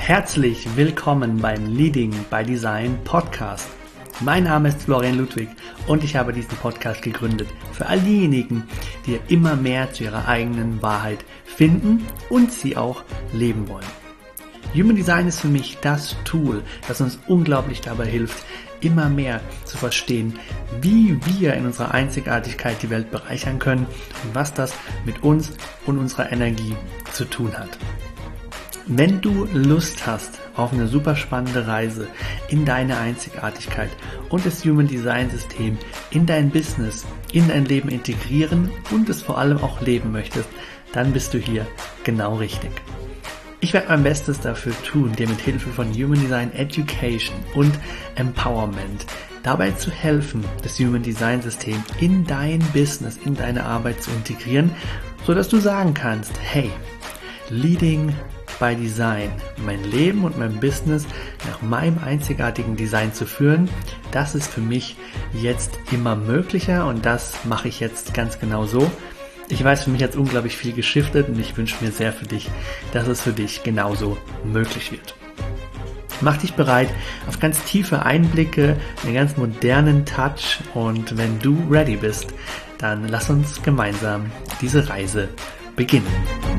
Herzlich willkommen beim Leading by Design Podcast. Mein Name ist Florian Ludwig und ich habe diesen Podcast gegründet für all diejenigen, die immer mehr zu ihrer eigenen Wahrheit finden und sie auch leben wollen. Human Design ist für mich das Tool, das uns unglaublich dabei hilft, immer mehr zu verstehen, wie wir in unserer Einzigartigkeit die Welt bereichern können und was das mit uns und unserer Energie zu tun hat. Wenn du Lust hast auf eine super spannende Reise in deine Einzigartigkeit und das Human Design System in dein Business, in dein Leben integrieren und es vor allem auch leben möchtest, dann bist du hier genau richtig. Ich werde mein Bestes dafür tun, dir mit Hilfe von Human Design Education und Empowerment dabei zu helfen, das Human Design System in dein Business, in deine Arbeit zu integrieren, sodass du sagen kannst, hey, Leading by Design, mein Leben und mein Business nach meinem einzigartigen Design zu führen, das ist für mich jetzt immer möglicher und das mache ich jetzt ganz genau so. Ich weiß, für mich hat es unglaublich viel geschiftet und ich wünsche mir sehr für dich, dass es für dich genauso möglich wird. Mach dich bereit auf ganz tiefe Einblicke, einen ganz modernen Touch und wenn du ready bist, dann lass uns gemeinsam diese Reise beginnen.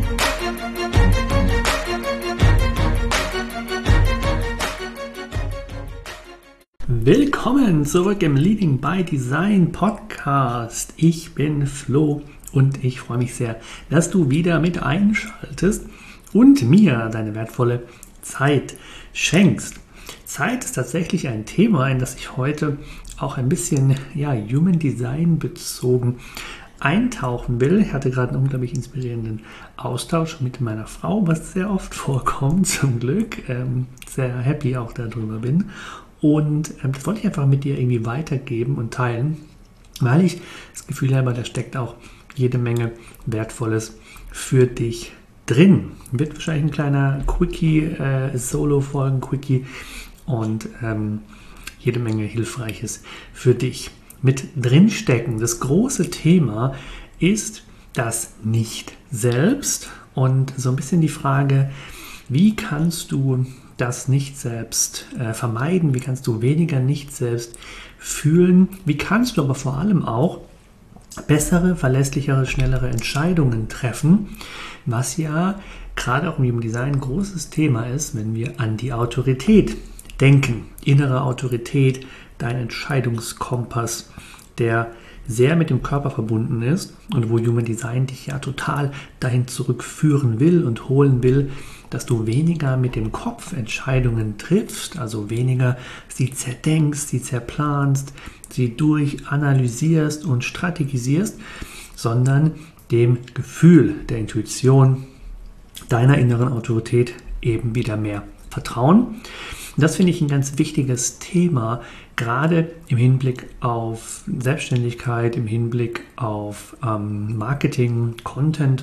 Willkommen zurück im Leading by Design Podcast. Ich bin Flo und ich freue mich sehr, dass du wieder mit einschaltest und mir deine wertvolle Zeit schenkst. Zeit ist tatsächlich ein Thema, in das ich heute auch ein bisschen Human Design bezogen eintauchen will. Ich hatte gerade einen unglaublich inspirierenden Austausch mit meiner Frau, was sehr oft vorkommt, zum Glück. Sehr happy auch darüber bin. Und das wollte ich einfach mit dir irgendwie weitergeben und teilen, weil ich das Gefühl habe, da steckt auch jede Menge Wertvolles für dich drin. Wird wahrscheinlich ein kleiner Quickie, Solo-Folgen-Quickie und jede Menge Hilfreiches für dich mit drinstecken. Das große Thema ist das Nicht-Selbst und so ein bisschen die Frage, wie kannst du das Nicht-Selbst vermeiden? Wie kannst du weniger Nicht-Selbst fühlen? Wie kannst du aber vor allem auch bessere, verlässlichere, schnellere Entscheidungen treffen? Was ja gerade auch im Human Design ein großes Thema ist, wenn wir an die Autorität denken. Innere Autorität, dein Entscheidungskompass, der sehr mit dem Körper verbunden ist und wo Human Design dich ja total dahin zurückführen will und holen will, dass du weniger mit dem Kopf Entscheidungen triffst, also weniger sie zerdenkst, sie zerplanst, sie durchanalysierst und strategisierst, sondern dem Gefühl der Intuition, deiner inneren Autorität eben wieder mehr vertrauen. Und das finde ich ein ganz wichtiges Thema, gerade im Hinblick auf Selbstständigkeit, im Hinblick auf Marketing, Content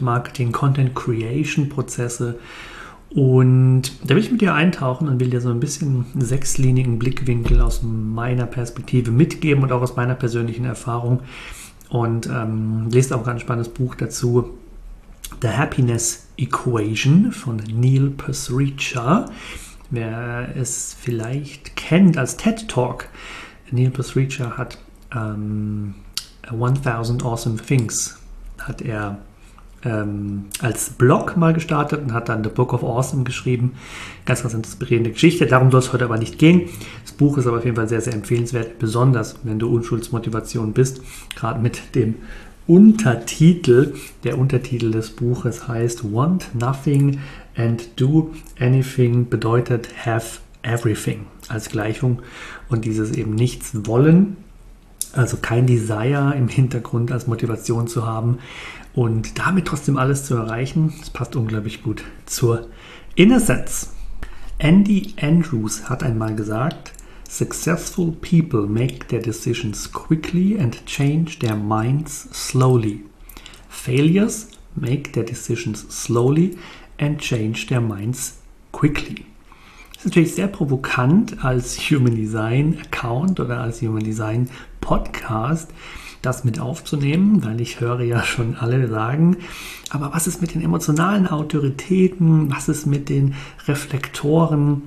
Creation Prozesse. Und da will ich mit dir eintauchen und will dir so ein bisschen einen sechslinigen Blickwinkel aus meiner Perspektive mitgeben und auch aus meiner persönlichen Erfahrung. Und lest auch ein ganz spannendes Buch dazu, The Happiness Equation von Neil Pasricha. Wer es vielleicht kennt als TED Talk, Neil Pasricha hat 1000 Awesome Things hat er als Blog mal gestartet und hat dann The Book of Awesome geschrieben. Ganz, ganz inspirierende Geschichte. Darum soll es heute aber nicht gehen. Das Buch ist aber auf jeden Fall sehr, sehr empfehlenswert, besonders wenn du Unschuldsmotivation bist. Gerade mit dem Untertitel. Der Untertitel des Buches heißt Want Nothing and Do Anything bedeutet Have Everything als Gleichung. Und dieses eben nichts wollen, also kein Desire im Hintergrund als Motivation zu haben und damit trotzdem alles zu erreichen, das passt unglaublich gut zur Innocence. Andy Andrews hat einmal gesagt, Successful people make their decisions quickly and change their minds slowly. Failures make their decisions slowly and change their minds quickly. Das ist natürlich sehr provokant als Human Design Account oder als Human Design Podcast, das mit aufzunehmen, weil ich höre ja schon alle sagen, aber was ist mit den emotionalen Autoritäten, was ist mit den Reflektoren?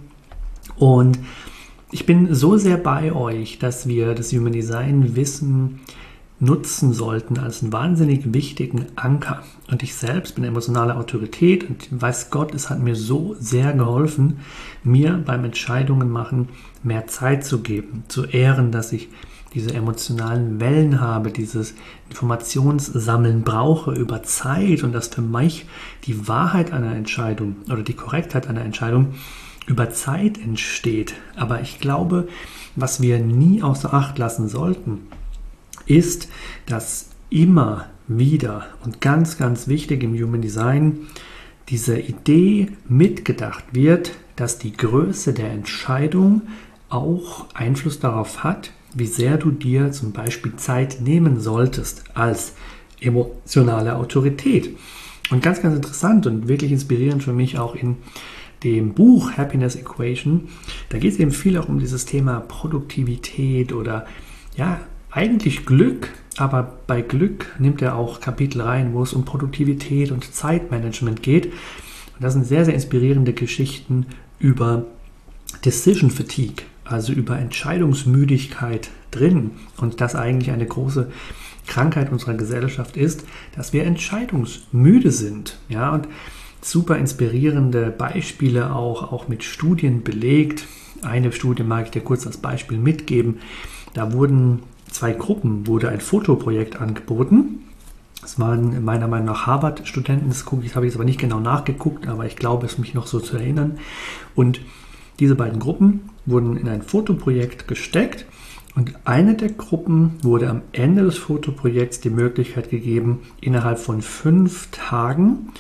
Und ich bin so sehr bei euch, dass wir das Human Design Wissen nutzen sollten als einen wahnsinnig wichtigen Anker. Und ich selbst bin emotionale Autorität und weiß Gott, es hat mir so sehr geholfen, mir beim Entscheidungen machen mehr Zeit zu geben, zu ehren, dass ich diese emotionalen Wellen habe, dieses Informationssammeln brauche über Zeit und dass für mich die Wahrheit einer Entscheidung oder die Korrektheit einer Entscheidung über Zeit entsteht. Aber ich glaube, was wir nie außer Acht lassen sollten, ist, dass immer wieder und ganz, ganz wichtig im Human Design diese Idee mitgedacht wird, dass die Größe der Entscheidung auch Einfluss darauf hat, wie sehr du dir zum Beispiel Zeit nehmen solltest als emotionale Autorität. Und ganz, ganz interessant und wirklich inspirierend für mich auch in dem Buch Happiness Equation, da geht es eben viel auch um dieses Thema Produktivität oder ja, eigentlich Glück, aber bei Glück nimmt er auch Kapitel rein, wo es um Produktivität und Zeitmanagement geht. Und das sind sehr, sehr inspirierende Geschichten über Decision Fatigue, also über Entscheidungsmüdigkeit drin. Und das eigentlich eine große Krankheit unserer Gesellschaft ist, dass wir entscheidungsmüde sind. Ja, und super inspirierende Beispiele auch mit Studien belegt. Eine Studie mag ich dir kurz als Beispiel mitgeben. Da wurden wurde ein Fotoprojekt angeboten. Das waren meiner Meinung nach Harvard-Studenten, das habe ich jetzt aber nicht genau nachgeguckt, aber ich glaube es mich noch so zu erinnern. Und diese beiden Gruppen wurden in ein Fotoprojekt gesteckt und eine der Gruppen wurde am Ende des Fotoprojekts die Möglichkeit gegeben, innerhalb von 5 Tagen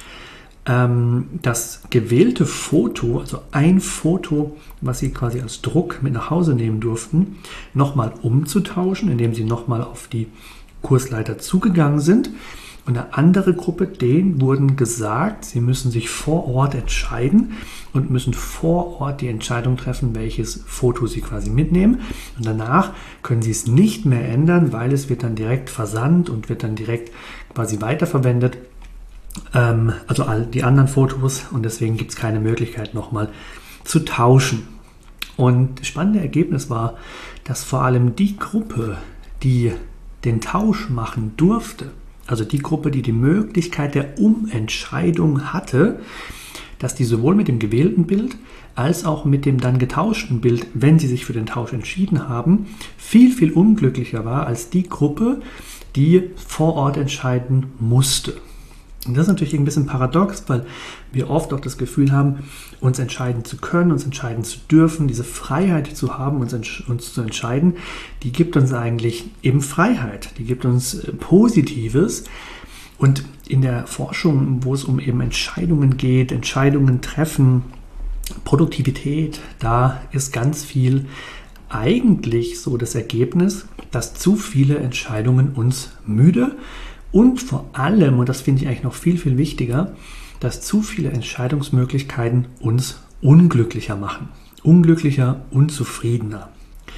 das gewählte Foto, also ein Foto, was sie quasi als Druck mit nach Hause nehmen durften, nochmal umzutauschen, indem sie nochmal auf die Kursleiter zugegangen sind. Und eine andere Gruppe, denen wurden gesagt, sie müssen sich vor Ort entscheiden und müssen vor Ort die Entscheidung treffen, welches Foto sie quasi mitnehmen. Und danach können sie es nicht mehr ändern, weil es wird dann direkt versandt und wird dann direkt quasi weiterverwendet. Also all die anderen Fotos, und deswegen gibt es keine Möglichkeit nochmal zu tauschen. Und das spannende Ergebnis war, dass vor allem die Gruppe, die den Tausch machen durfte, also die Gruppe, die die Möglichkeit der Umentscheidung hatte, dass die sowohl mit dem gewählten Bild als auch mit dem dann getauschten Bild, wenn sie sich für den Tausch entschieden haben, viel, viel unglücklicher war als die Gruppe, die vor Ort entscheiden musste. Und das ist natürlich ein bisschen paradox, weil wir oft auch das Gefühl haben, uns entscheiden zu können, uns entscheiden zu dürfen, diese Freiheit zu haben, uns zu entscheiden, die gibt uns eigentlich eben Freiheit, die gibt uns Positives. Und in der Forschung, wo es um eben Entscheidungen geht, Entscheidungen treffen, Produktivität, da ist ganz viel eigentlich so das Ergebnis, dass zu viele Entscheidungen uns müde und vor allem, und das finde ich eigentlich noch viel, viel wichtiger, dass zu viele Entscheidungsmöglichkeiten uns unglücklicher machen. Unglücklicher, unzufriedener.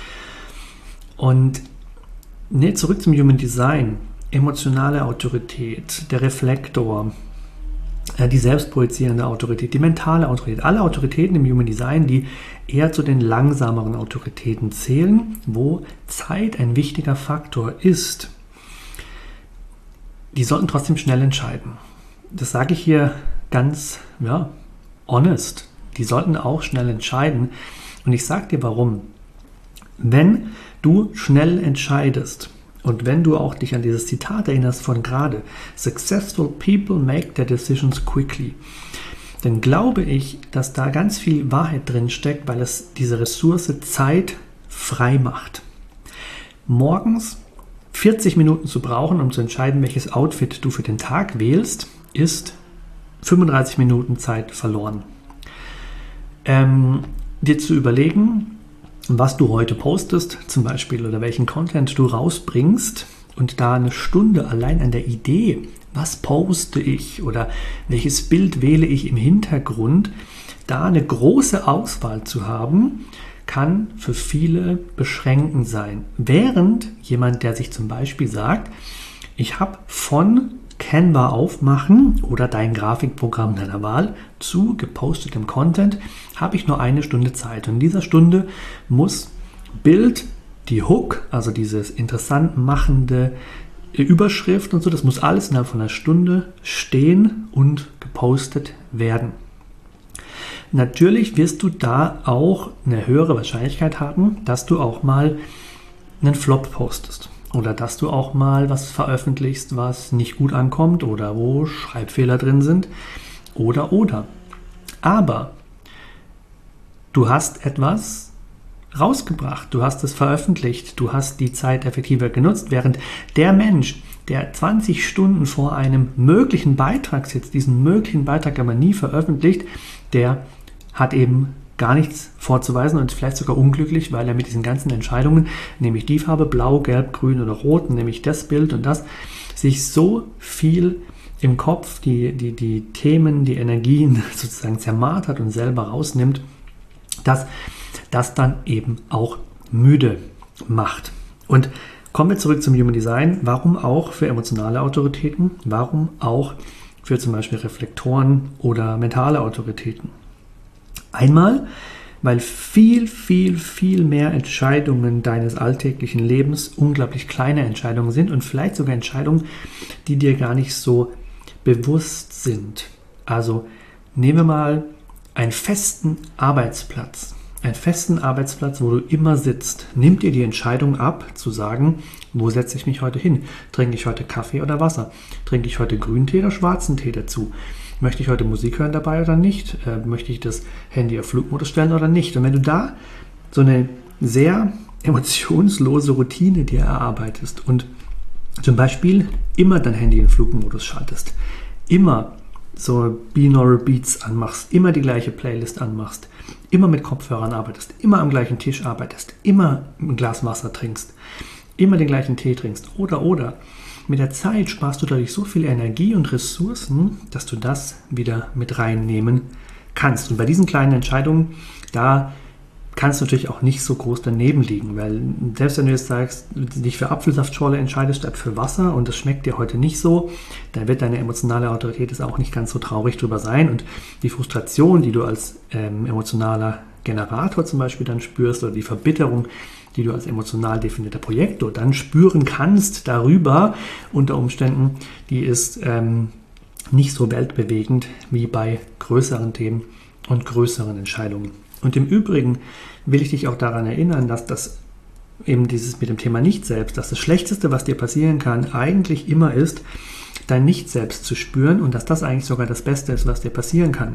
Und zurück zum Human Design. Emotionale Autorität, der Reflektor, die selbstprojizierende Autorität, die mentale Autorität. Alle Autoritäten im Human Design, die eher zu den langsameren Autoritäten zählen, wo Zeit ein wichtiger Faktor ist. Die sollten trotzdem schnell entscheiden. Das sage ich hier ganz honest. Die sollten auch schnell entscheiden. Und ich sage dir warum. Wenn du schnell entscheidest und wenn du auch dich an dieses Zitat erinnerst von gerade, successful people make their decisions quickly, dann glaube ich, dass da ganz viel Wahrheit drin steckt, weil es diese Ressource Zeit frei macht. Morgens 40 Minuten zu brauchen, um zu entscheiden, welches Outfit du für den Tag wählst, ist 35 Minuten Zeit verloren. Dir zu überlegen, was du heute postest zum Beispiel oder welchen Content du rausbringst und da eine Stunde allein an der Idee, was poste ich oder welches Bild wähle ich im Hintergrund, da eine große Auswahl zu haben, kann für viele beschränkend sein. Während jemand, der sich zum Beispiel sagt, ich habe von Canva aufmachen oder dein Grafikprogramm deiner Wahl zu gepostetem Content, habe ich nur 1 Stunde Zeit. Und in dieser Stunde muss Bild, die Hook, also dieses interessant machende Überschrift und so, das muss alles innerhalb von 1 Stunde stehen und gepostet werden. Natürlich wirst du da auch eine höhere Wahrscheinlichkeit haben, dass du auch mal einen Flop postest oder dass du auch mal was veröffentlichst, was nicht gut ankommt oder wo Schreibfehler drin sind oder. Aber du hast etwas rausgebracht, du hast es veröffentlicht, du hast die Zeit effektiver genutzt, während der Mensch, der 20 Stunden vor einem möglichen Beitrag sitzt, diesen möglichen Beitrag aber nie veröffentlicht, der hat eben gar nichts vorzuweisen und ist vielleicht sogar unglücklich, weil er mit diesen ganzen Entscheidungen, nämlich die Farbe blau, gelb, grün oder rot, nämlich das Bild und das, sich so viel im Kopf die Themen, die Energien sozusagen zermartert und selber rausnimmt, dass das dann eben auch müde macht. Und kommen wir zurück zum Human Design. Warum auch für emotionale Autoritäten? Warum auch für zum Beispiel Reflektoren oder mentale Autoritäten? Einmal, weil viel mehr Entscheidungen deines alltäglichen Lebens unglaublich kleine Entscheidungen sind und vielleicht sogar Entscheidungen, die dir gar nicht so bewusst sind. Also nehmen wir mal einen festen Arbeitsplatz. Einen festen Arbeitsplatz, wo du immer sitzt. Nimm dir die Entscheidung ab, zu sagen, wo setze ich mich heute hin? Trinke ich heute Kaffee oder Wasser? Trinke ich heute Grüntee oder schwarzen Tee dazu? Möchte ich heute Musik hören dabei oder nicht? Möchte ich das Handy auf Flugmodus stellen oder nicht? Und wenn du da so eine sehr emotionslose Routine dir erarbeitest und zum Beispiel immer dein Handy in Flugmodus schaltest, immer so Binaural Beats anmachst, immer die gleiche Playlist anmachst, immer mit Kopfhörern arbeitest, immer am gleichen Tisch arbeitest, immer ein Glas Wasser trinkst, immer den gleichen Tee trinkst oder. Mit der Zeit sparst du dadurch so viel Energie und Ressourcen, dass du das wieder mit reinnehmen kannst. Und bei diesen kleinen Entscheidungen, da kannst du natürlich auch nicht so groß daneben liegen, weil selbst wenn du jetzt sagst, dich für Apfelsaftschorle entscheidest statt für Wasser und das schmeckt dir heute nicht so, dann wird deine emotionale Autorität jetzt auch nicht ganz so traurig drüber sein und die Frustration, die du als emotionaler Generator zum Beispiel dann spürst oder die Verbitterung, die du als emotional definierter Projektor dann spüren kannst darüber unter Umständen, die ist nicht so weltbewegend wie bei größeren Themen und größeren Entscheidungen. Und im Übrigen will ich dich auch daran erinnern, dass das eben dieses mit dem Thema Nicht-Selbst, dass das Schlechteste, was dir passieren kann, eigentlich immer ist, dein Nicht-Selbst zu spüren und dass das eigentlich sogar das Beste ist, was dir passieren kann.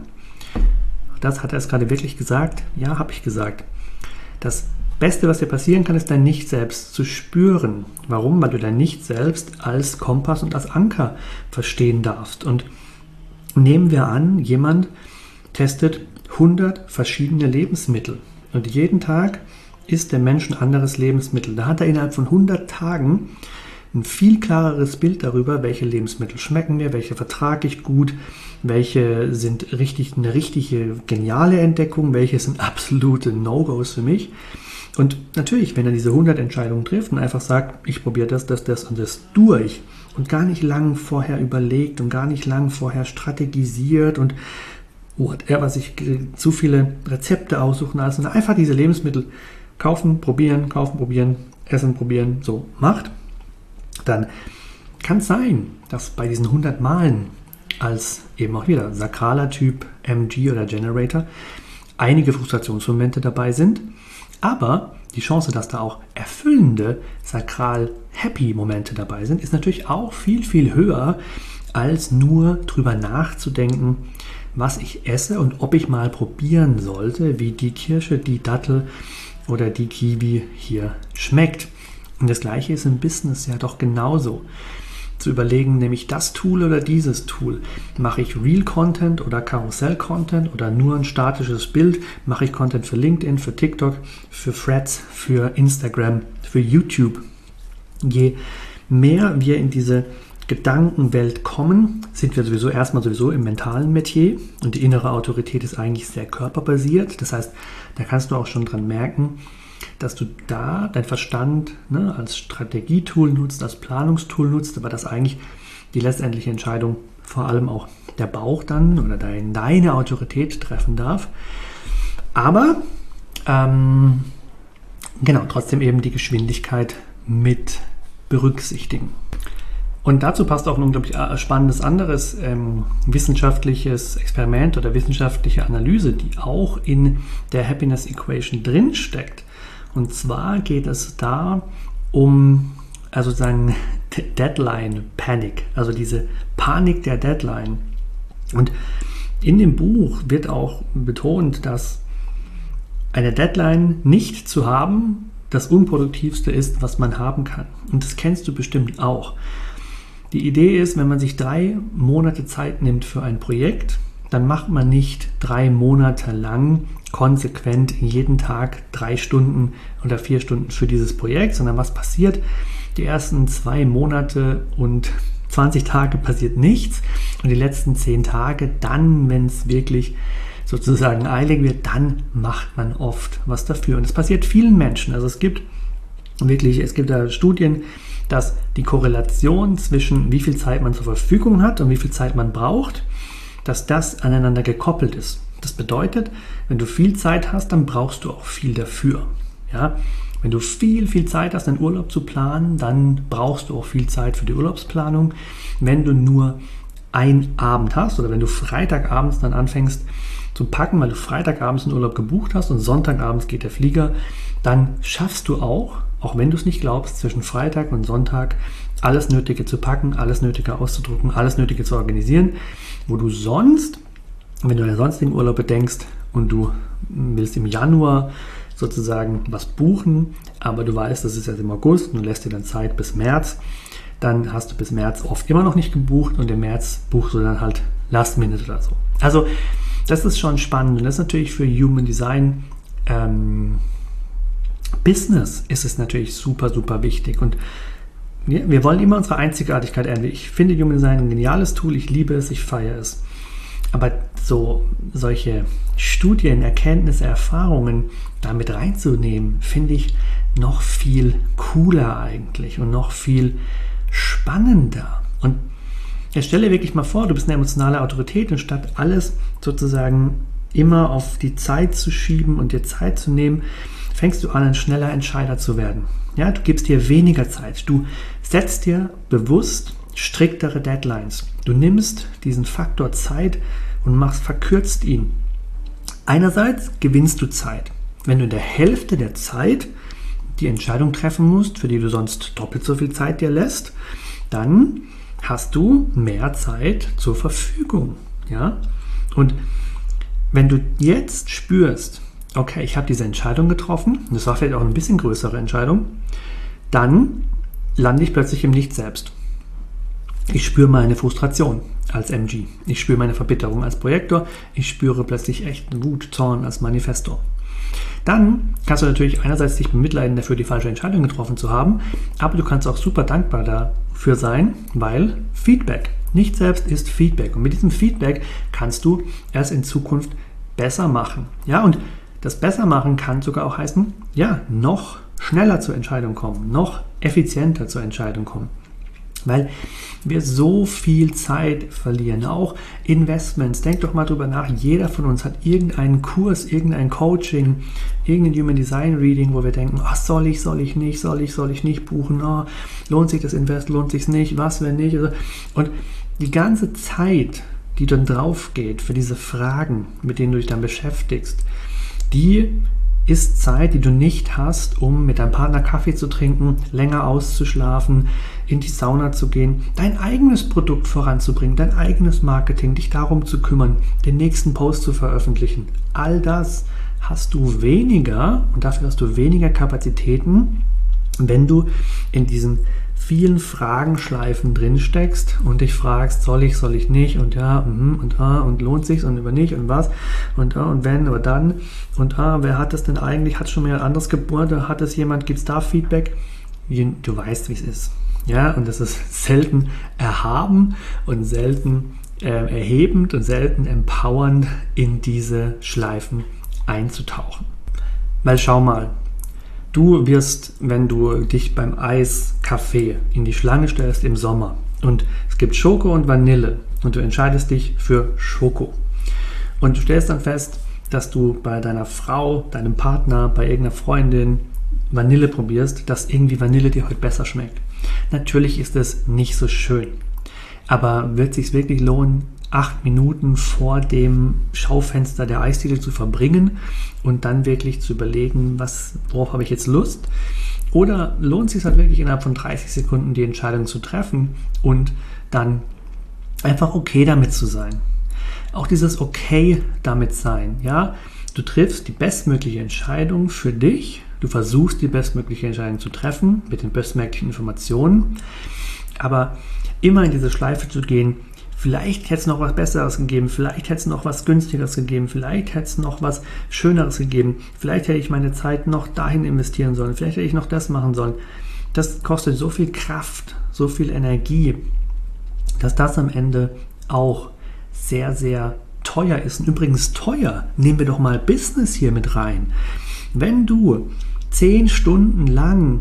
Das hat er es gerade wirklich gesagt? Ja, habe ich gesagt. Das Beste, was dir passieren kann, ist dein Nicht-Selbst zu spüren. Warum? Weil du dein Nicht-Selbst als Kompass und als Anker verstehen darfst. Und nehmen wir an, jemand testet 100 verschiedene Lebensmittel und jeden Tag isst der Mensch ein anderes Lebensmittel. Da hat er innerhalb von 100 Tagen ein viel klareres Bild darüber, welche Lebensmittel schmecken mir, welche vertrage ich gut, welche sind eine richtige geniale Entdeckung, welche sind absolute No-Gos für mich. Und natürlich, wenn er diese 100 Entscheidungen trifft und einfach sagt, ich probiere das und das durch und gar nicht lang vorher überlegt und gar nicht lang vorher strategisiert und whatever, sich zu viele Rezepte aussuchen, also einfach diese Lebensmittel kaufen, probieren, essen, probieren, so macht, dann kann es sein, dass bei diesen 100 Malen als eben auch wieder sakraler Typ MG oder Generator einige Frustrationsmomente dabei sind, aber die Chance, dass da auch erfüllende sakral-happy-Momente dabei sind, ist natürlich auch viel höher, als nur drüber nachzudenken, was ich esse und ob ich mal probieren sollte, wie die Kirsche, die Dattel oder die Kiwi hier schmeckt. Und das Gleiche ist im Business ja doch genauso. Zu überlegen, nehme ich das Tool oder dieses Tool? Mache ich Real-Content oder Karussell-Content oder nur ein statisches Bild? Mache ich Content für LinkedIn, für TikTok, für Threads, für Instagram, für YouTube? Je mehr wir in diese Gedankenwelt kommen, sind wir sowieso im mentalen Metier und die innere Autorität ist eigentlich sehr körperbasiert. Das heißt, da kannst du auch schon dran merken, dass du da dein Verstand als Strategietool nutzt, als Planungstool nutzt, aber dass eigentlich die letztendliche Entscheidung vor allem auch der Bauch dann oder deine Autorität treffen darf. Aber trotzdem eben die Geschwindigkeit mit berücksichtigen. Und dazu passt auch ein unglaublich spannendes anderes wissenschaftliches Experiment oder wissenschaftliche Analyse, die auch in der Happiness Equation drin steckt. Und zwar geht es da um sozusagen Deadline Panic, also diese Panik der Deadline. Und in dem Buch wird auch betont, dass eine Deadline nicht zu haben das Unproduktivste ist, was man haben kann. Und das kennst du bestimmt auch. Die Idee ist, wenn man sich 3 Monate Zeit nimmt für ein Projekt, dann macht man nicht 3 Monate lang konsequent jeden Tag 3 Stunden oder 4 Stunden für dieses Projekt, sondern was passiert? Die ersten 2 Monate und 20 Tage passiert nichts und die letzten 10 Tage, dann, wenn es wirklich sozusagen eilig wird, dann macht man oft was dafür. Und es passiert vielen Menschen. Also es gibt da Studien, dass die Korrelation zwischen wie viel Zeit man zur Verfügung hat und wie viel Zeit man braucht, dass das aneinander gekoppelt ist. Das bedeutet, wenn du viel Zeit hast, dann brauchst du auch viel dafür. Ja? Wenn du viel Zeit hast, einen Urlaub zu planen, dann brauchst du auch viel Zeit für die Urlaubsplanung. Wenn du nur einen Abend hast oder wenn du Freitagabends dann anfängst zu packen, weil du Freitagabends einen Urlaub gebucht hast und Sonntagabends geht der Flieger, dann schaffst du auch wenn du es nicht glaubst, zwischen Freitag und Sonntag alles Nötige zu packen, alles Nötige auszudrucken, alles Nötige zu organisieren, wo du sonst, wenn du an den sonstigen Urlaub bedenkst und du willst im Januar sozusagen was buchen, aber du weißt, das ist jetzt im August und du lässt dir dann Zeit bis März, dann hast du bis März oft immer noch nicht gebucht und im März buchst du dann halt Last Minute oder so. Also das ist schon spannend und das ist natürlich für Human Design Business ist es natürlich super wichtig und wir wollen immer unsere Einzigartigkeit ändern. Ich finde Human Design ein geniales Tool, ich liebe es, ich feiere es. Aber solche Studien, Erkenntnisse, Erfahrungen damit reinzunehmen, finde ich noch viel cooler eigentlich und noch viel spannender. Und jetzt stelle dir wirklich mal vor, du bist eine emotionale Autorität und statt alles sozusagen immer auf die Zeit zu schieben und dir Zeit zu nehmen, fängst du an, ein schneller Entscheider zu werden. Ja, du gibst dir weniger Zeit. Du setzt dir bewusst striktere Deadlines. Du nimmst diesen Faktor Zeit und verkürzt ihn. Einerseits gewinnst du Zeit. Wenn du in der Hälfte der Zeit die Entscheidung treffen musst, für die du sonst doppelt so viel Zeit dir lässt, dann hast du mehr Zeit zur Verfügung. Ja? Und wenn du jetzt spürst, okay, ich habe diese Entscheidung getroffen, das war vielleicht auch eine bisschen größere Entscheidung, dann lande ich plötzlich im Nicht selbst. Ich spüre meine Frustration als MG, ich spüre meine Verbitterung als Projektor, ich spüre plötzlich echten Wut, Zorn als Manifestor. Dann kannst du natürlich einerseits dich bemitleiden dafür, die falsche Entscheidung getroffen zu haben, aber du kannst auch super dankbar dafür sein, weil Feedback, nicht selbst ist Feedback und mit diesem Feedback kannst du es in Zukunft besser machen. Ja, und das besser machen kann sogar auch heißen, ja, noch schneller zur Entscheidung kommen, noch effizienter zur Entscheidung kommen. Weil wir so viel Zeit verlieren, auch Investments. Denk doch mal drüber nach, jeder von uns hat irgendeinen Kurs, irgendein Coaching, irgendein Human Design Reading, wo wir denken, soll ich nicht buchen, lohnt sich das Invest, lohnt sich nicht, was, wenn nicht. Und die ganze Zeit, die dann drauf geht für diese Fragen, mit denen du dich dann beschäftigst, die ist Zeit, die du nicht hast, um mit deinem Partner Kaffee zu trinken, länger auszuschlafen, in die Sauna zu gehen, dein eigenes Produkt voranzubringen, dein eigenes Marketing, dich darum zu kümmern, den nächsten Post zu veröffentlichen. All das hast du weniger und dafür hast du weniger Kapazitäten, wenn du in diesen vielen Fragenschleifen drin steckst und dich fragst, soll ich nicht und ja, und lohnt sich's und über nicht und was und wenn, aber dann und wer hat das denn eigentlich, hat schon mal ein anderes geboren, hat es jemand, gibt's da Feedback? Du weißt, wie es ist. Ja, und das ist selten erhaben und selten erhebend und selten empowernd, in diese Schleifen einzutauchen. Weil schau mal, du wirst, wenn du dich beim Eiskaffee in die Schlange stellst im Sommer und es gibt Schoko und Vanille und du entscheidest dich für Schoko und du stellst dann fest, dass du bei deiner Frau, deinem Partner, bei irgendeiner Freundin Vanille probierst, dass irgendwie Vanille dir heute besser schmeckt. Natürlich ist es nicht so schön, aber wird es sich wirklich lohnen, 8 Minuten vor dem Schaufenster der Eisdiele zu verbringen und dann wirklich zu überlegen, worauf habe ich jetzt Lust? Oder lohnt es sich halt wirklich innerhalb von 30 Sekunden die Entscheidung zu treffen und dann einfach okay damit zu sein? Auch dieses okay damit sein, ja? Du triffst die bestmögliche Entscheidung für dich, du versuchst die bestmögliche Entscheidung zu treffen mit den bestmöglichen Informationen, aber immer in diese Schleife zu gehen, vielleicht hätte es noch was Besseres gegeben, vielleicht hätte es noch was Günstigeres gegeben, vielleicht hätte es noch was Schöneres gegeben, vielleicht hätte ich meine Zeit noch dahin investieren sollen, vielleicht hätte ich noch das machen sollen. Das kostet so viel Kraft, so viel Energie, dass das am Ende auch sehr, sehr teuer ist. Und übrigens teuer, nehmen wir doch mal Business hier mit rein. Wenn du 10 Stunden lang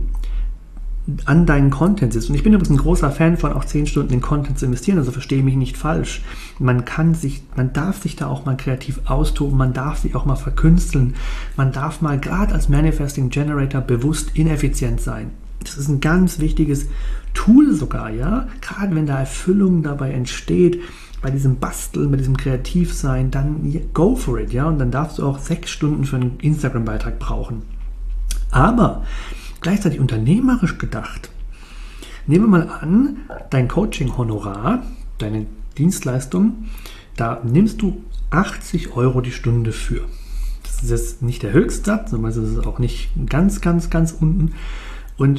an deinen Content sitzt, und ich bin übrigens ein großer Fan von auch 10 Stunden in Content zu investieren, also verstehe mich nicht falsch. Man darf sich da auch mal kreativ austoben, man darf sich auch mal verkünsteln, man darf mal gerade als Manifesting Generator bewusst ineffizient sein. Das ist ein ganz wichtiges Tool sogar, ja, gerade wenn da Erfüllung dabei entsteht, bei diesem Basteln, bei diesem Kreativsein, dann go for it, ja, und dann darfst du auch 6 Stunden für einen Instagram-Beitrag brauchen. Aber gleichzeitig unternehmerisch gedacht, nehmen wir mal an, dein Coaching-Honorar, deine Dienstleistung, da nimmst du 80 € die Stunde für. Das ist jetzt nicht der Höchstsatz, aber es ist auch nicht ganz, ganz, ganz unten. Und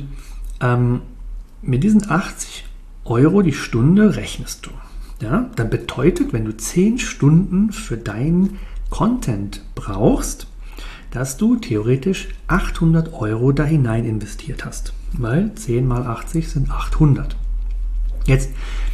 mit diesen 80 € die Stunde rechnest du. Ja, dann bedeutet, wenn du 10 Stunden für deinen Content brauchst, dass du theoretisch 800 € da hinein investiert hast. Weil 10 mal 80 sind 800. Jetzt,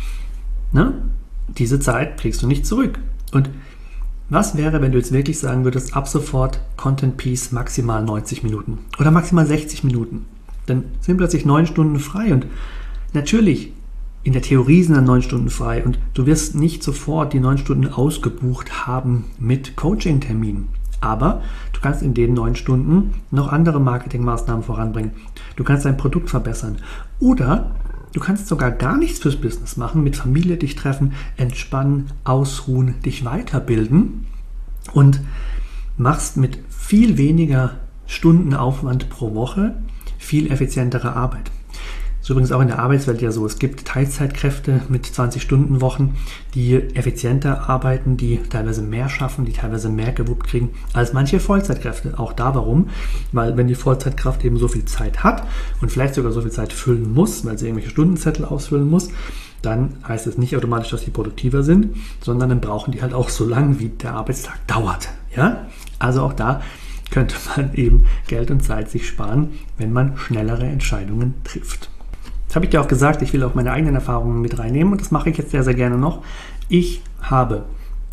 diese Zeit kriegst du nicht zurück. Und was wäre, wenn du jetzt wirklich sagen würdest, ab sofort Content Piece maximal 90 Minuten oder maximal 60 Minuten? Dann sind plötzlich 9 Stunden frei und natürlich, in der Theorie sind dann 9 Stunden frei und du wirst nicht sofort die 9 Stunden ausgebucht haben mit Coaching-Terminen. Aber du kannst in den 9 Stunden noch andere Marketingmaßnahmen voranbringen. Du kannst dein Produkt verbessern. Oder du kannst sogar gar nichts fürs Business machen, mit Familie dich treffen, entspannen, ausruhen, dich weiterbilden und machst mit viel weniger Stundenaufwand pro Woche viel effizientere Arbeit. Das ist übrigens auch in der Arbeitswelt ja so. Es gibt Teilzeitkräfte mit 20-Stunden-Wochen, die effizienter arbeiten, die teilweise mehr schaffen, die teilweise mehr gewuppt kriegen als manche Vollzeitkräfte. Auch da warum? Weil wenn die Vollzeitkraft eben so viel Zeit hat und vielleicht sogar so viel Zeit füllen muss, weil sie irgendwelche Stundenzettel ausfüllen muss, dann heißt es nicht automatisch, dass die produktiver sind, sondern dann brauchen die halt auch so lange, wie der Arbeitstag dauert. Ja? Also auch da könnte man eben Geld und Zeit sich sparen, wenn man schnellere Entscheidungen trifft. Das habe ich dir auch gesagt, ich will auch meine eigenen Erfahrungen mit reinnehmen und das mache ich jetzt sehr, sehr gerne noch. Ich habe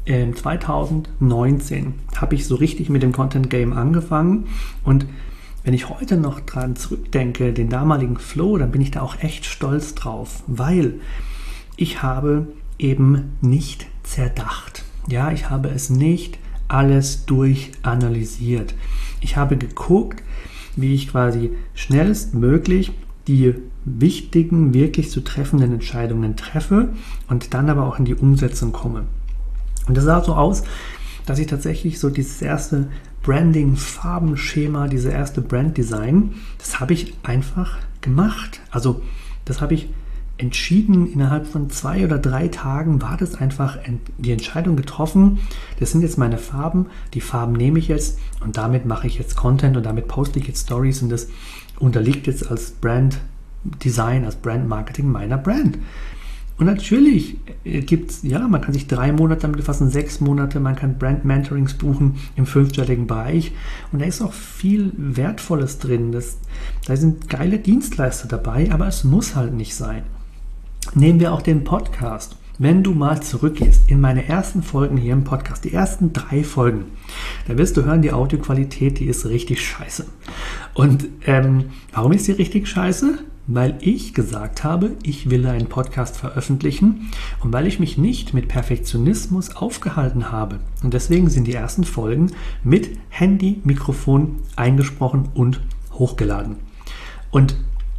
2019 habe ich so richtig mit dem Content Game angefangen und wenn ich heute noch dran zurückdenke, den damaligen Flow, dann bin ich da auch echt stolz drauf, weil ich habe eben nicht zerdacht. Ja, ich habe es nicht alles durchanalysiert. Ich habe geguckt, wie ich quasi schnellstmöglich die wichtigen, wirklich zu treffenden Entscheidungen treffe und dann aber auch in die Umsetzung komme. Und das sah so aus, dass ich tatsächlich so dieses erste Branding-Farbenschema, diese erste Brand-Design, das habe ich einfach gemacht. Also das habe ich entschieden, innerhalb von 2 oder 3 Tagen war das einfach die Entscheidung getroffen, das sind jetzt meine Farben, die Farben nehme ich jetzt und damit mache ich jetzt Content und damit poste ich jetzt Stories und das unterliegt jetzt als Brand Design, als Brand Marketing meiner Brand. Und natürlich man kann sich 3 Monate damit befassen, 6 Monate, man kann Brand-Mentorings buchen im 5-stelligen Bereich und da ist auch viel Wertvolles drin. Da sind geile Dienstleister dabei, aber es muss halt nicht sein. Nehmen wir auch den Podcast. Wenn du mal zurückgehst in meine ersten Folgen hier im Podcast, die ersten 3 Folgen, da wirst du hören, die Audioqualität, die ist richtig scheiße. Und warum ist die richtig scheiße? Weil ich gesagt habe, ich will einen Podcast veröffentlichen und weil ich mich nicht mit Perfektionismus aufgehalten habe. Und deswegen sind die ersten Folgen mit Handy, Mikrofon eingesprochen und hochgeladen. Und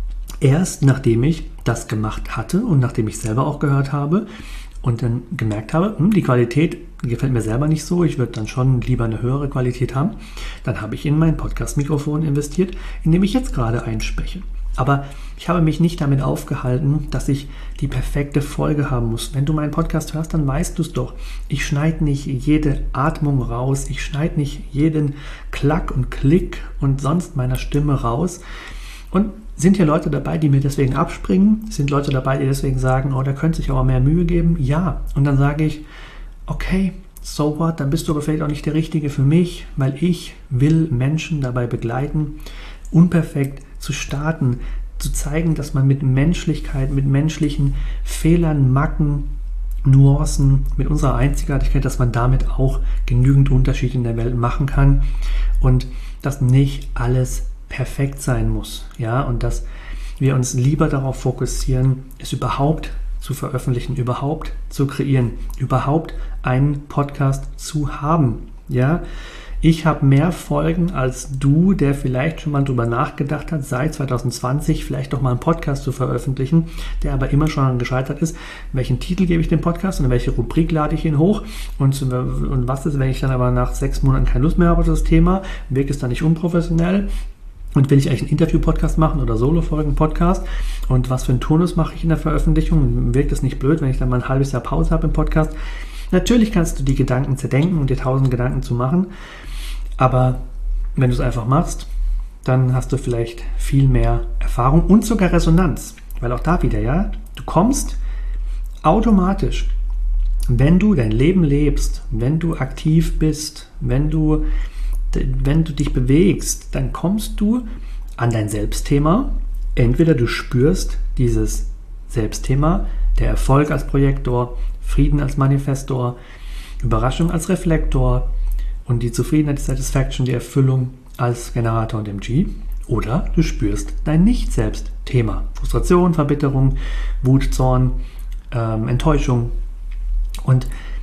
erst nachdem ich das gemacht hatte und nachdem ich selber auch gehört habe und dann gemerkt habe, die Qualität gefällt mir selber nicht so, ich würde dann schon lieber eine höhere Qualität haben, dann habe ich in mein Podcast-Mikrofon investiert, in dem ich jetzt gerade einspreche. Aber ich habe mich nicht damit aufgehalten, dass ich die perfekte Folge haben muss. Wenn du meinen Podcast hörst, dann weißt du es doch. Ich schneide nicht jede Atmung raus, ich schneide nicht jeden Klack und Klick und sonst meiner Stimme raus. Und sind hier Leute dabei, die mir deswegen abspringen? Sind Leute dabei, die deswegen sagen, da könnte sich aber mehr Mühe geben? Ja. Und dann sage ich, okay, so what, dann bist du aber vielleicht auch nicht der Richtige für mich, weil ich will Menschen dabei begleiten, unperfekt zu starten, zu zeigen, dass man mit Menschlichkeit, mit menschlichen Fehlern, Macken, Nuancen, mit unserer Einzigartigkeit, dass man damit auch genügend Unterschied in der Welt machen kann und dass nicht alles perfekt sein muss, ja, und dass wir uns lieber darauf fokussieren, es überhaupt zu veröffentlichen, überhaupt zu kreieren, überhaupt einen Podcast zu haben, ja. Ich habe mehr Folgen als du, der vielleicht schon mal drüber nachgedacht hat, seit 2020 vielleicht doch mal einen Podcast zu veröffentlichen, der aber immer schon gescheitert ist. Welchen Titel gebe ich dem Podcast und in welche Rubrik lade ich ihn hoch? Und was ist, wenn ich dann aber nach 6 Monaten keine Lust mehr habe auf das Thema? Wirkt es dann nicht unprofessionell? Und will ich eigentlich einen Interview-Podcast machen oder Solo-Folgen-Podcast? Und was für einen Turnus mache ich in der Veröffentlichung? Wirkt es nicht blöd, wenn ich dann mal ein halbes Jahr Pause habe im Podcast? Natürlich kannst du die Gedanken zerdenken und dir 1000 Gedanken zu machen. Aber wenn du es einfach machst, dann hast du vielleicht viel mehr Erfahrung und sogar Resonanz. Weil auch da wieder, ja, du kommst automatisch, wenn du dein Leben lebst, wenn du aktiv bist, wenn du dich bewegst, dann kommst du an dein Selbstthema. Entweder du spürst dieses Selbstthema, der Erfolg als Projektor, Frieden als Manifestor, Überraschung als Reflektor und die Zufriedenheit, die Satisfaction, die Erfüllung als Generator und MG. Oder du spürst dein Nicht-Selbst-Thema. Frustration, Verbitterung, Wut, Zorn, Enttäuschung. Und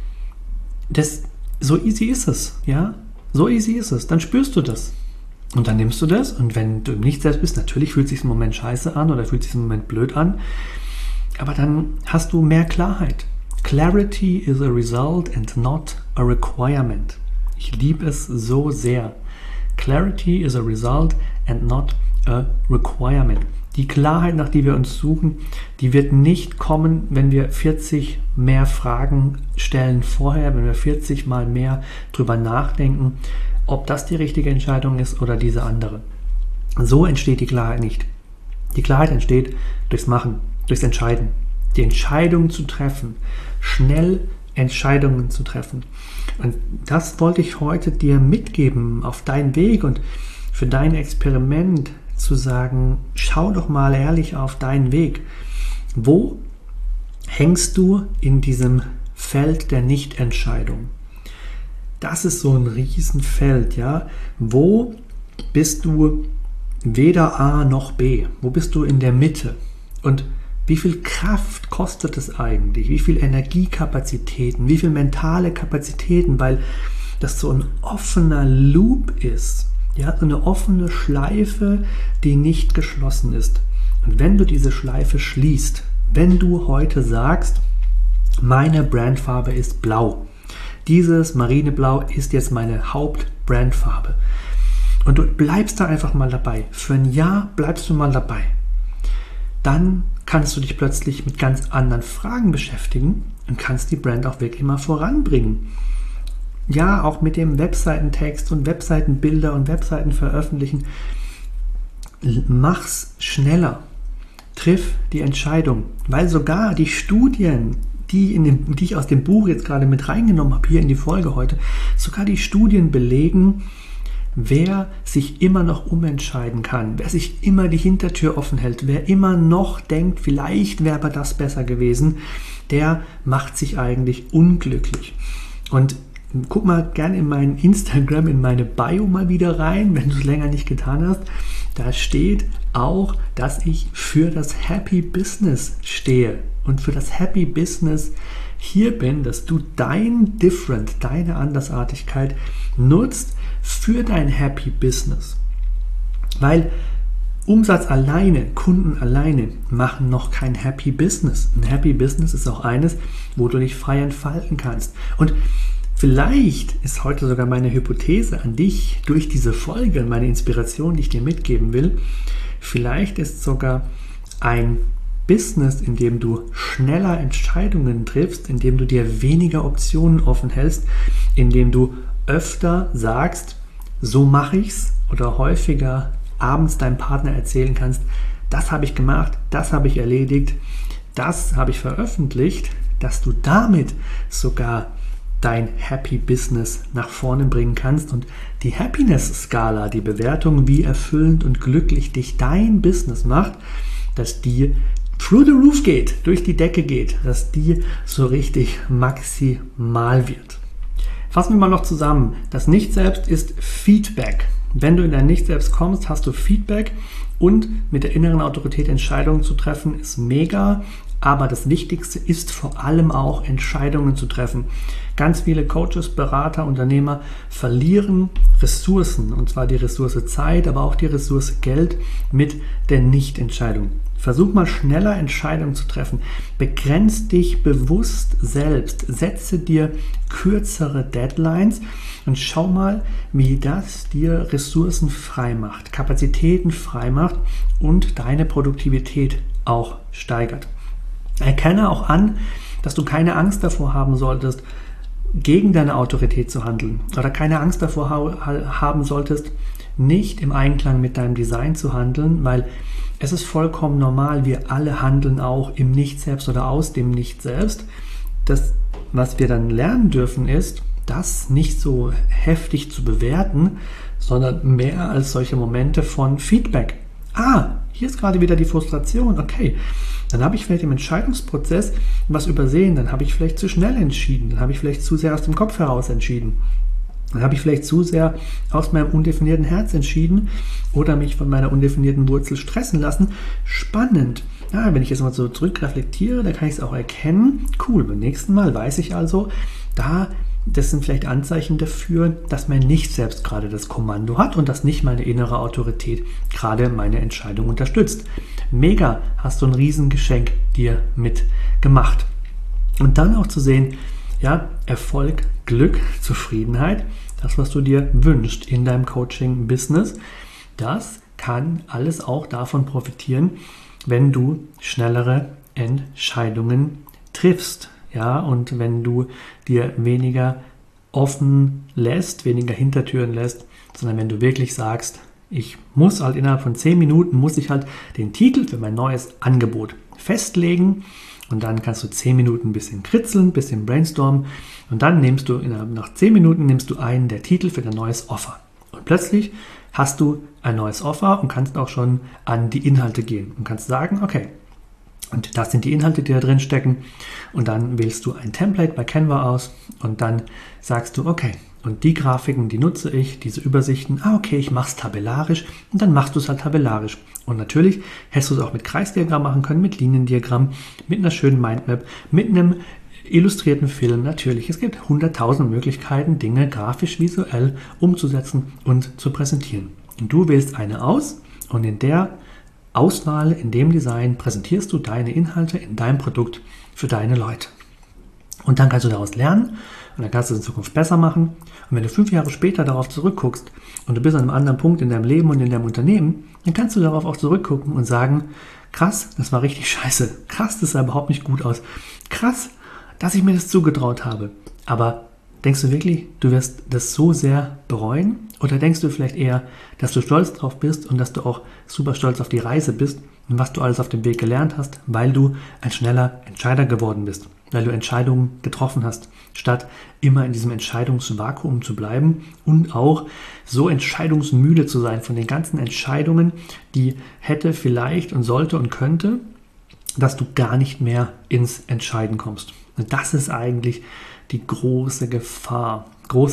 so easy ist es, ja? So easy ist es. Dann spürst du das. Und dann nimmst du das. Und wenn du im Nicht-Selbst bist, natürlich fühlt es sich im Moment scheiße an oder fühlt sich im Moment blöd an. Aber dann hast du mehr Klarheit. Clarity is a result and not a requirement. Ich liebe es so sehr. Clarity is a result and not a requirement. Die Klarheit, nach die wir uns suchen, die wird nicht kommen, wenn wir 40 mehr Fragen stellen vorher, wenn wir 40 mal mehr drüber nachdenken, ob das die richtige Entscheidung ist oder diese andere. So entsteht die Klarheit nicht. Die Klarheit entsteht durchs Machen, durchs Entscheiden. Die Entscheidung zu treffen, schnell Entscheidungen zu treffen. Und das wollte ich heute dir mitgeben auf deinen Weg und für dein Experiment zu sagen, schau doch mal ehrlich auf deinen Weg. Wo hängst du in diesem Feld der Nichtentscheidung? Das ist so ein Riesenfeld, ja. Wo bist du weder A noch B? Wo bist du in der Mitte? Und wie viel Kraft kostet es eigentlich? Wie viel Energiekapazitäten? Wie viel mentale Kapazitäten? Weil das so ein offener Loop ist. Ja, so eine offene Schleife, die nicht geschlossen ist. Und wenn du diese Schleife schließt, wenn du heute sagst, meine Brandfarbe ist blau, dieses Marineblau ist jetzt meine Hauptbrandfarbe und du bleibst da einfach mal dabei, für ein Jahr bleibst du mal dabei, dann kannst du dich plötzlich mit ganz anderen Fragen beschäftigen und kannst die Brand auch wirklich mal voranbringen. Ja, auch mit dem Webseitentext und Webseitenbilder und Webseiten veröffentlichen. Mach's schneller. triff die Entscheidung, weil sogar die Studien, die ich aus dem Buch jetzt gerade mit reingenommen habe, hier in die Folge heute, sogar die Studien belegen, wer sich immer noch umentscheiden kann, wer sich immer die Hintertür offen hält, wer immer noch denkt, vielleicht wäre aber das besser gewesen, der macht sich eigentlich unglücklich. Und guck mal gerne in mein Instagram, in meine Bio mal wieder rein, wenn du es länger nicht getan hast. Da steht auch, dass ich für das Happy Business stehe und für das Happy Business hier bin, dass du dein Different, deine Andersartigkeit nutzt für dein Happy Business. Weil Umsatz alleine, Kunden alleine machen noch kein Happy Business. Ein Happy Business ist auch eines, wo du dich frei entfalten kannst. Und vielleicht ist heute sogar meine Hypothese an dich durch diese Folge, meine Inspiration, die ich dir mitgeben will, vielleicht ist sogar ein Business, in dem du schneller Entscheidungen triffst, in dem du dir weniger Optionen offen hältst, in dem du öfter sagst, so mache ich's, oder häufiger abends deinem Partner erzählen kannst, das habe ich gemacht, das habe ich erledigt, das habe ich veröffentlicht, dass du damit sogar dein Happy Business nach vorne bringen kannst und die Happiness-Skala, die Bewertung, wie erfüllend und glücklich dich dein Business macht, dass die through the roof geht, durch die Decke geht, dass die so richtig maximal wird. Fassen wir mal noch zusammen. Das Nicht-Selbst ist Feedback. Wenn du in dein Nicht-Selbst kommst, hast du Feedback und mit der inneren Autorität Entscheidungen zu treffen, ist mega. Aber das Wichtigste ist vor allem auch, Entscheidungen zu treffen. Ganz viele Coaches, Berater, Unternehmer verlieren Ressourcen, und zwar die Ressource Zeit, aber auch die Ressource Geld mit der Nichtentscheidung. Versuch mal schneller Entscheidungen zu treffen. Begrenz dich bewusst selbst. Setze dir kürzere Deadlines und schau mal, wie das dir Ressourcen frei macht, Kapazitäten frei macht und deine Produktivität auch steigert. Erkenne auch an, dass du keine Angst davor haben solltest, gegen deine Autorität zu handeln oder keine Angst davor haben solltest, nicht im Einklang mit deinem Design zu handeln, weil es ist vollkommen normal, wir alle handeln auch im Nicht-Selbst oder aus dem Nicht-Selbst. Das, was wir dann lernen dürfen, ist, das nicht so heftig zu bewerten, sondern mehr als solche Momente von Feedback. Hier ist gerade wieder die Frustration, okay, dann habe ich vielleicht im Entscheidungsprozess was übersehen, dann habe ich vielleicht zu schnell entschieden, dann habe ich vielleicht zu sehr aus dem Kopf heraus entschieden, dann habe ich vielleicht zu sehr aus meinem undefinierten Herz entschieden oder mich von meiner undefinierten Wurzel stressen lassen. Spannend. Ja, wenn ich jetzt mal so zurückreflektiere, dann kann ich es auch erkennen. Cool, beim nächsten Mal weiß ich also, das sind vielleicht Anzeichen dafür, dass mein Nicht-Selbst gerade das Kommando hat und dass nicht meine innere Autorität gerade meine Entscheidung unterstützt. Mega, hast du ein Riesengeschenk dir mitgemacht. Und dann auch zu sehen, ja, Erfolg, Glück, Zufriedenheit, das, was du dir wünschst in deinem Coaching-Business, das kann alles auch davon profitieren, wenn du schnellere Entscheidungen triffst. Ja, und wenn du dir weniger offen lässt, weniger Hintertüren lässt, sondern wenn du wirklich sagst, ich muss halt innerhalb von 10 Minuten, muss ich halt den Titel für mein neues Angebot festlegen und dann kannst du 10 Minuten ein bisschen kritzeln, ein bisschen brainstormen und dann nach 10 Minuten nimmst du einen der Titel für dein neues Offer. Und plötzlich hast du ein neues Offer und kannst auch schon an die Inhalte gehen und kannst sagen, okay, und das sind die Inhalte, die da drin stecken. Und dann wählst du ein Template bei Canva aus und dann sagst du, okay, und die Grafiken, die nutze ich, diese Übersichten, okay, ich mache es tabellarisch und dann machst du es halt tabellarisch. Und natürlich hättest du es auch mit Kreisdiagramm machen können, mit Liniendiagramm, mit einer schönen Mindmap, mit einem illustrierten Film. Natürlich, es gibt 100.000 Möglichkeiten, Dinge grafisch, visuell umzusetzen und zu präsentieren. Und du wählst eine aus und in der Auswahl, in dem Design präsentierst du deine Inhalte in deinem Produkt für deine Leute. Und dann kannst du daraus lernen und dann kannst du es in Zukunft besser machen. Und wenn du 5 Jahre später darauf zurückguckst und du bist an einem anderen Punkt in deinem Leben und in deinem Unternehmen, dann kannst du darauf auch zurückgucken und sagen, krass, das war richtig scheiße. Krass, das sah überhaupt nicht gut aus. Krass, dass ich mir das zugetraut habe. Aber denkst du wirklich, du wirst das so sehr bereuen? Oder denkst du vielleicht eher, dass du stolz drauf bist und dass du auch super stolz auf die Reise bist und was du alles auf dem Weg gelernt hast, weil du ein schneller Entscheider geworden bist, weil du Entscheidungen getroffen hast, statt immer in diesem Entscheidungsvakuum zu bleiben und auch so entscheidungsmüde zu sein von den ganzen Entscheidungen, die hätte, vielleicht und sollte und könnte, dass du gar nicht mehr ins Entscheiden kommst. Und das ist eigentlich die große Gefahr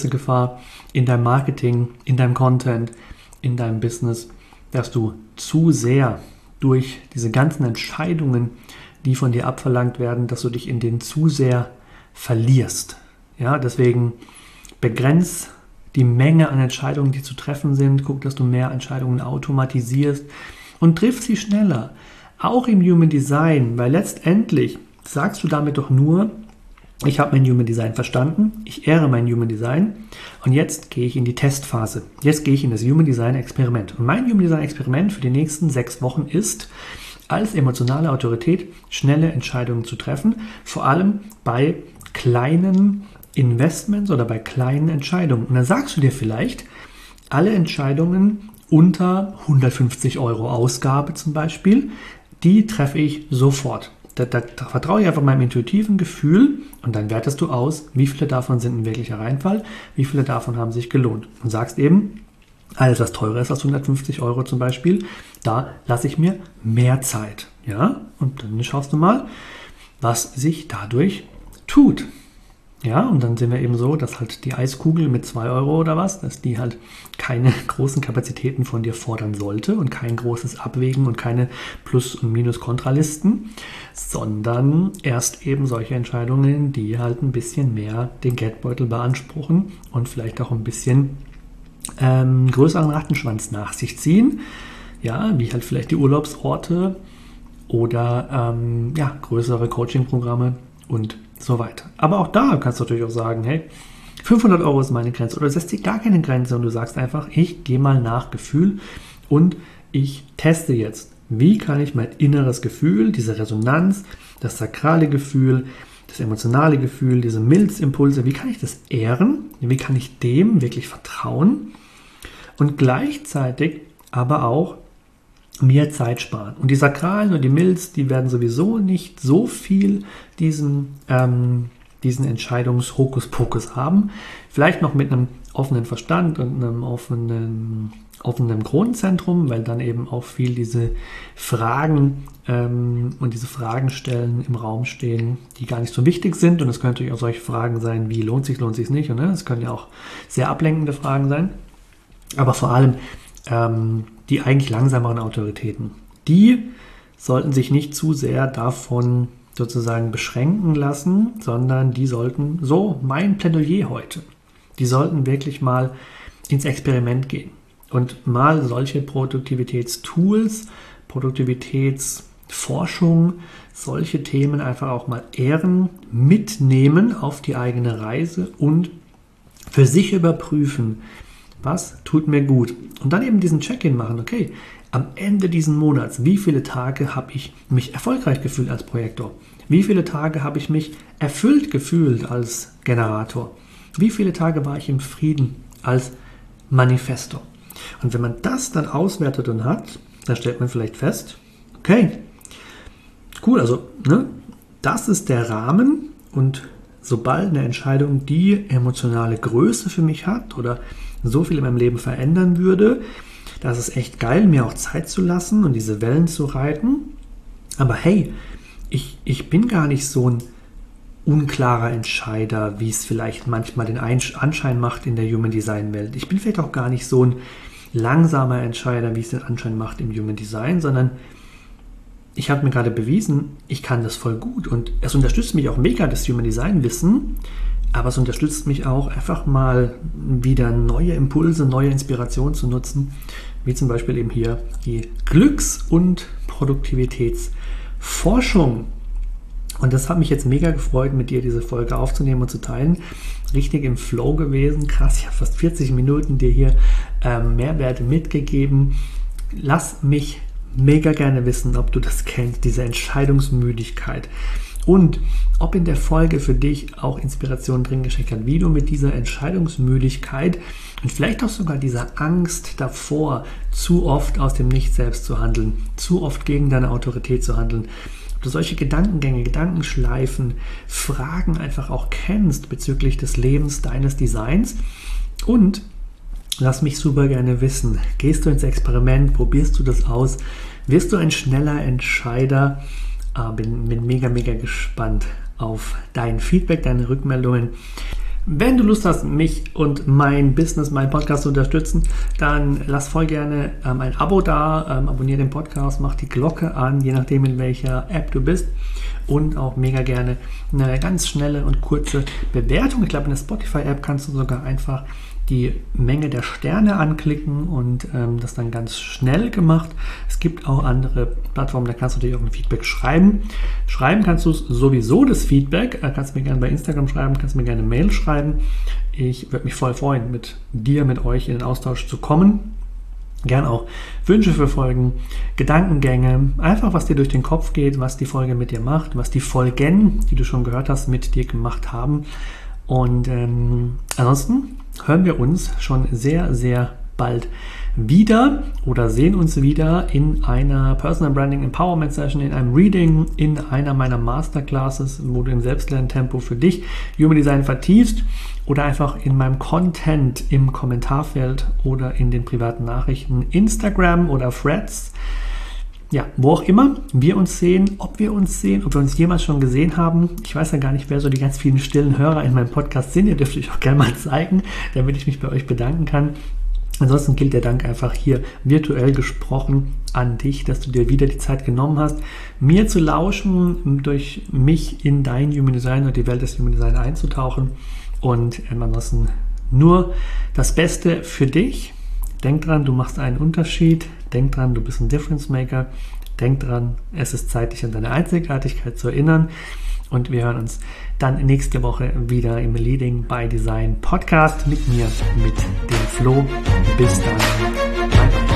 in deinem Marketing, in deinem Content, in deinem Business, dass du zu sehr durch diese ganzen Entscheidungen, die von dir abverlangt werden, dass du dich in denen zu sehr verlierst. Ja, deswegen begrenz die Menge an Entscheidungen, die zu treffen sind. Guck, dass du mehr Entscheidungen automatisierst und triff sie schneller. Auch im Human Design, weil letztendlich sagst du damit doch nur, ich habe mein Human Design verstanden, ich ehre mein Human Design und jetzt gehe ich in die Testphase. Jetzt gehe ich in das Human Design Experiment. Und mein Human Design Experiment für die nächsten 6 Wochen ist, als emotionale Autorität schnelle Entscheidungen zu treffen, vor allem bei kleinen Investments oder bei kleinen Entscheidungen. Und dann sagst du dir vielleicht, alle Entscheidungen unter 150 Euro Ausgabe zum Beispiel, die treffe ich sofort. Da vertraue ich einfach meinem intuitiven Gefühl und dann wertest du aus, wie viele davon sind ein wirklicher Reinfall, wie viele davon haben sich gelohnt. Und sagst eben, alles was teurer ist als 150 Euro zum Beispiel, da lasse ich mir mehr Zeit. Ja? Und dann schaust du mal, was sich dadurch tut. Ja, und dann sehen wir eben so, dass halt die Eiskugel mit 2 Euro oder was, dass die halt keine großen Kapazitäten von dir fordern sollte und kein großes Abwägen und keine Plus- und Minus-Kontralisten, sondern erst eben solche Entscheidungen, die halt ein bisschen mehr den Geldbeutel beanspruchen und vielleicht auch ein bisschen größeren Rattenschwanz nach sich ziehen. Ja, wie halt vielleicht die Urlaubsorte oder größere Coaching-Programme und so weiter. Aber auch da kannst du natürlich auch sagen, hey, 500 Euro ist meine Grenze oder setzt dir gar keine Grenze und du sagst einfach, ich gehe mal nach Gefühl und ich teste jetzt, wie kann ich mein inneres Gefühl, diese Resonanz, das sakrale Gefühl, das emotionale Gefühl, diese Milzimpulse, wie kann ich das ehren, wie kann ich dem wirklich vertrauen und gleichzeitig aber auch mir Zeit sparen. Und die Sakralen und die Milz, die werden sowieso nicht so viel diesen Entscheidungshokuspokus haben. Vielleicht noch mit einem offenen Verstand und einem offenen Kronenzentrum, weil dann eben auch viel diese Fragen und diese Fragen stellen im Raum stehen, die gar nicht so wichtig sind. Und es können natürlich auch solche Fragen sein, wie lohnt sich es nicht? Und es können ja auch sehr ablenkende Fragen sein. Aber vor allem die eigentlich langsameren Autoritäten, die sollten sich nicht zu sehr davon sozusagen beschränken lassen, sondern die sollten, so mein Plädoyer heute, die sollten wirklich mal ins Experiment gehen und mal solche Produktivitätstools, Produktivitätsforschung, solche Themen einfach auch mal ehren, mitnehmen auf die eigene Reise und für sich überprüfen, was tut mir gut? Und dann eben diesen Check-in machen, okay, am Ende diesen Monats, wie viele Tage habe ich mich erfolgreich gefühlt als Projektor? Wie viele Tage habe ich mich erfüllt gefühlt als Generator? Wie viele Tage war ich im Frieden als Manifestor? Und wenn man das dann auswertet und hat, dann stellt man vielleicht fest, okay, cool, also das ist der Rahmen und sobald eine Entscheidung die emotionale Größe für mich hat oder so viel in meinem Leben verändern würde, das ist echt geil, mir auch Zeit zu lassen und diese Wellen zu reiten. Aber hey, ich bin gar nicht so ein unklarer Entscheider, wie es vielleicht manchmal den Anschein macht in der Human Design Welt. Ich bin vielleicht auch gar nicht so ein langsamer Entscheider, wie es den Anschein macht im Human Design, sondern ich habe mir gerade bewiesen, ich kann das voll gut und es unterstützt mich auch mega, das Human Design Wissen, aber es unterstützt mich auch einfach mal wieder neue Impulse, neue Inspirationen zu nutzen, wie zum Beispiel eben hier die Glücks- und Produktivitätsforschung. Und das hat mich jetzt mega gefreut, mit dir diese Folge aufzunehmen und zu teilen. Richtig im Flow gewesen, krass, ich habe fast 40 Minuten dir hier Mehrwerte mitgegeben. Lass mich mega gerne wissen, ob du das kennst, diese Entscheidungsmüdigkeit. Und ob in der Folge für dich auch Inspiration drin gesteckt hat, wie du mit dieser Entscheidungsmüdigkeit und vielleicht auch sogar dieser Angst davor, zu oft aus dem Nicht selbst zu handeln, zu oft gegen deine Autorität zu handeln, ob du solche Gedankengänge, Gedankenschleifen, Fragen einfach auch kennst bezüglich des Lebens, deines Designs. Und lass mich super gerne wissen, gehst du ins Experiment, probierst du das aus, wirst du ein schneller Entscheider? Bin mega gespannt auf dein Feedback, deine Rückmeldungen. Wenn du Lust hast, mich und mein Business, meinen Podcast zu unterstützen, dann lass voll gerne ein Abo da, abonniere den Podcast, mach die Glocke an, je nachdem in welcher App du bist, und auch mega gerne eine ganz schnelle und kurze Bewertung. Ich glaube, in der Spotify-App kannst du sogar einfach die Menge der Sterne anklicken und das dann ganz schnell gemacht. Es gibt auch andere Plattformen, da kannst du dir auch ein Feedback schreiben. Schreiben kannst du es sowieso, das Feedback. Kannst mir gerne bei Instagram schreiben, kannst mir gerne eine Mail schreiben. Ich würde mich voll freuen, mit euch in den Austausch zu kommen. Gern auch Wünsche für Folgen, Gedankengänge, einfach was dir durch den Kopf geht, was die Folge mit dir macht, was die Folgen, die du schon gehört hast, mit dir gemacht haben. Und ansonsten hören wir uns schon sehr bald wieder oder sehen uns wieder in einer Personal Branding Empowerment Session, in einem Reading, in einer meiner Masterclasses, wo du im Selbstlerntempo für dich Human Design vertiefst, oder einfach in meinem Content im Kommentarfeld oder in den privaten Nachrichten, Instagram oder Threads. Ja, wo auch immer wir uns sehen, ob wir uns jemals schon gesehen haben. Ich weiß ja gar nicht, wer so die ganz vielen stillen Hörer in meinem Podcast sind. Ihr dürft euch auch gerne mal zeigen, damit ich mich bei euch bedanken kann. Ansonsten gilt der Dank einfach hier virtuell gesprochen an dich, dass du dir wieder die Zeit genommen hast, mir zu lauschen, durch mich in dein Human Design und die Welt des Human Design einzutauchen. Und ansonsten nur das Beste für dich. Denk dran, du machst einen Unterschied. Denk dran, du bist ein Difference Maker. Denk dran, es ist Zeit, dich an deine Einzigartigkeit zu erinnern. Und wir hören uns dann nächste Woche wieder im Leading by Design Podcast mit mir, mit dem Flo. Bis dann. Bye bye.